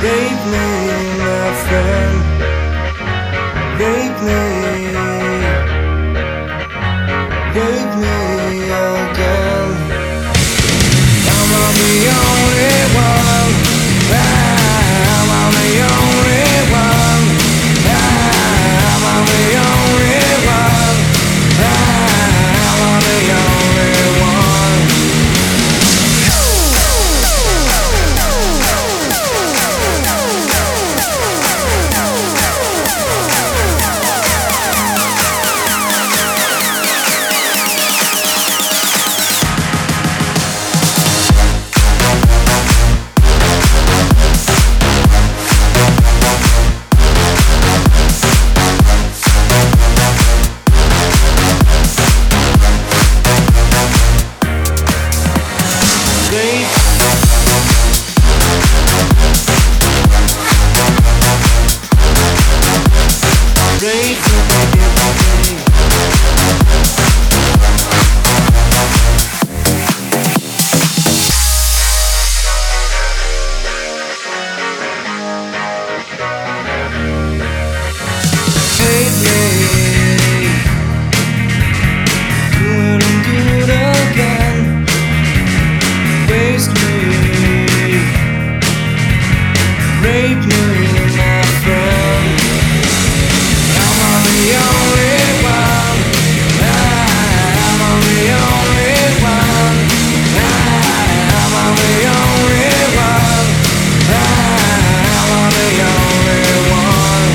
Rape me, my friend. Rape me. Rape me again. I'm on the only one. I'm on the only one. I'm on the only one. I'm on the only one. Rape me, my friend. I'm on the only one. I'm on the only one. I'm on the only one. I'm on the only one.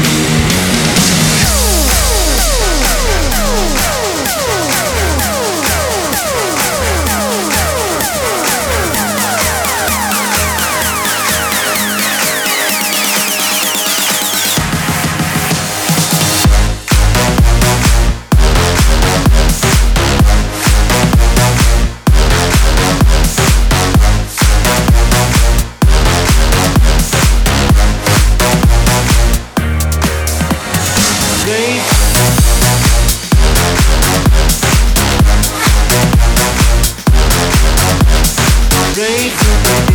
Rape me.